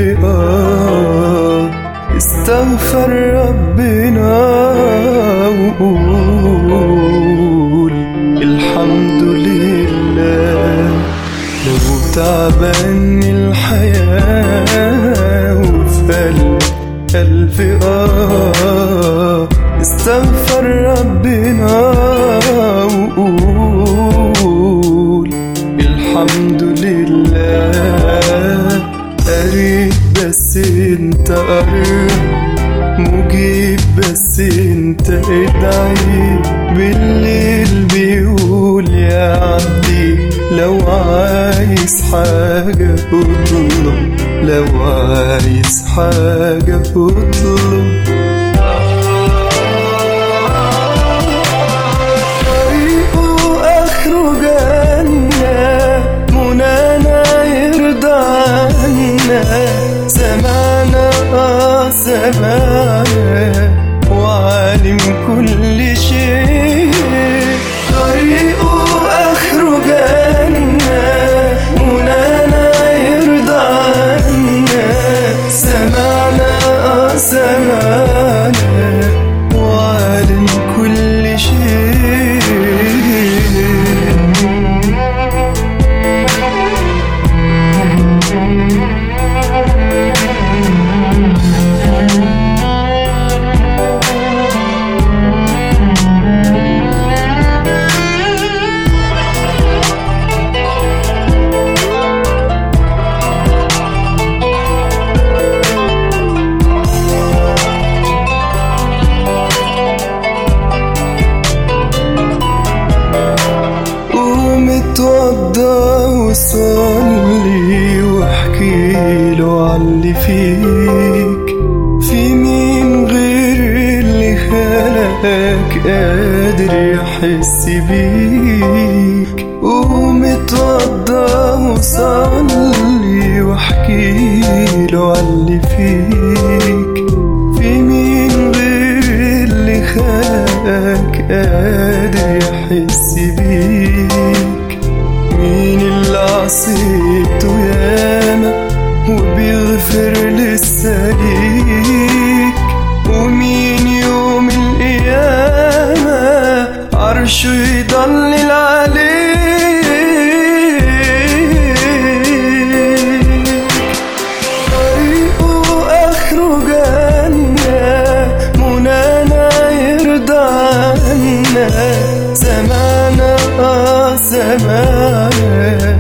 استغفر ربنا وقول الحمد لله. لو تعبان الحياة وفي ألف استغفر ربنا وقول الحمد لله. قريب بس انت قرب، مجيب بس انت ادعي، بالليل بيقول يا عبدي لو عايز حاجة اطلب، لو عايز حاجة اطلب. طريقه آخره جنة، منانا يرضى عنا، سمعنا سمعنا وعالم كل شيء. طريقه آخره جنة، منانا يرضى عنا، سمعنا سمعنا وعالم كل شيء. اتوضى وصلي واحكيله عاللي فيك، في مين غير اللي خلقك قادر يحس بيك. قوم اتوضى وصلي واحكيله عاللي فيك، في مين غير اللي خلقك قادر يحس بيك. مين اللي عصيته ياما وبيغفر لسه ليك، ومين يوم القيامة عرشه يضلل عليك. طريقه آخره جنة، منانا يرضى عنا، سمعنا سمعنا